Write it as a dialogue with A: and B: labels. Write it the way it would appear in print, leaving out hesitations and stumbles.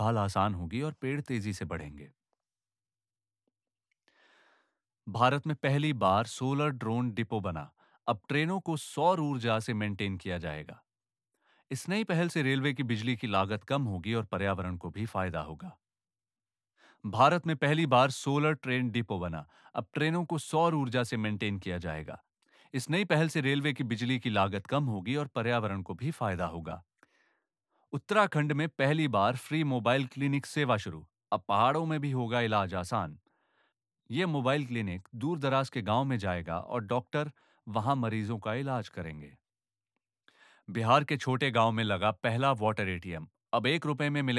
A: हाल आसान होगी और पेड़ तेजी से बढ़ेंगे। भारत में पहली बार सोलर ड्रोन डिपो बना। अब ट्रेनों को सौर ऊर्जा से मेंटेन किया जाएगा। इस नई पहल से रेलवे की बिजली की लागत कम होगी और पर्यावरण को भी फायदा होगा। भारत में पहली बार सोलर ट्रेन डिपो बना। अब ट्रेनों को सौर ऊर्जा से मेंटेन किया जाएगा। इस नई पहल से रेलवे की बिजली की लागत कम होगी और पर्यावरण को भी फायदा होगा। उत्तराखंड में पहली बार फ्री मोबाइल क्लिनिक सेवा शुरू। अब पहाड़ों में भी होगा इलाज आसान। ये मोबाइल क्लिनिक दूर दराज के गांव में जाएगा और डॉक्टर वहां मरीजों का इलाज करेंगे। बिहार के छोटे गांव में लगा पहला वाटर एटीएम। अब 1 रुपए में मिले